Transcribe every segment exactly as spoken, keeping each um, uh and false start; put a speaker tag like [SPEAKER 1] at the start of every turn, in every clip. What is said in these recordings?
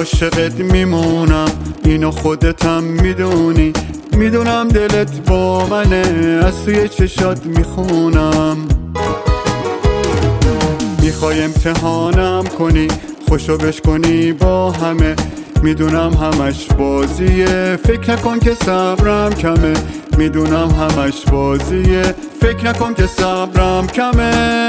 [SPEAKER 1] عاشقت میمونم، اینو خودتم میدونی، میدونم دلت با منه، از توی چشات میخونم. میخوای امتحانم کنی، خوشو بشکنی با همه، میدونم همش بازیه، فکر نکن که صبرم کمه. میدونم همش بازیه، فکر نکن که صبرم کمه.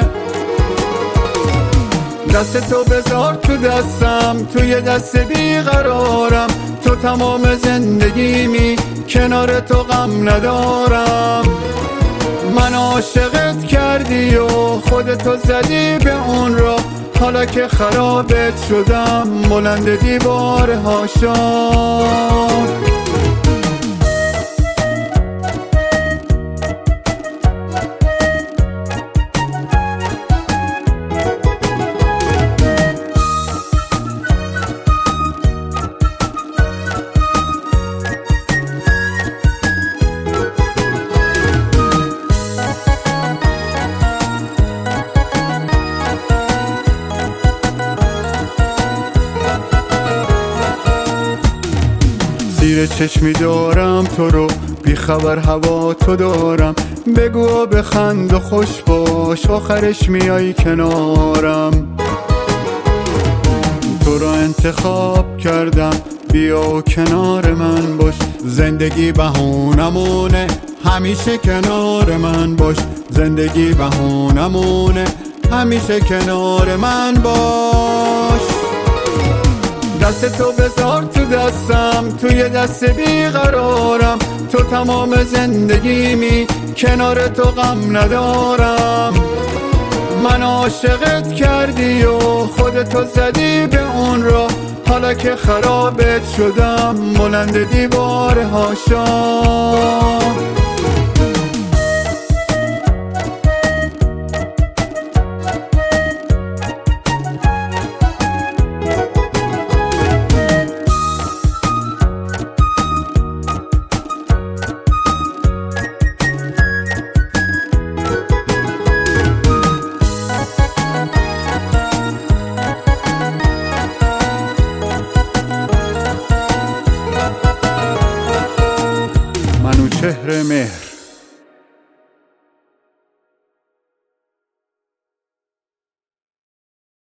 [SPEAKER 1] دست تو بذار تو دستم، توی دست بیقرارم، تو تمام زندگیمی، کنار تو غم ندارم. من عاشقت کردی و خودتو زدی به اون را، حالا که خرابت شدم بلند دیوار هاشم. زیر چشمی دارم تو رو، بیخبر هوا تو دارم، بگو و بخند و خوش باش، آخرش میای کنارم. تو رو انتخاب کردم، بیا و کنار من باش، زندگی بهونمونه، همیشه کنار من باش، زندگی بهونمونه، همیشه کنار من باش. دست تو بذار تو دستم، توی دست بیقرارم، تو تمام زندگیمی، کنار تو غم ندارم. من عاشقت کردی و خودتو زدی به اون را، حالا که خرابت شدم بلند دیوار هاشم. منوچهر مهر.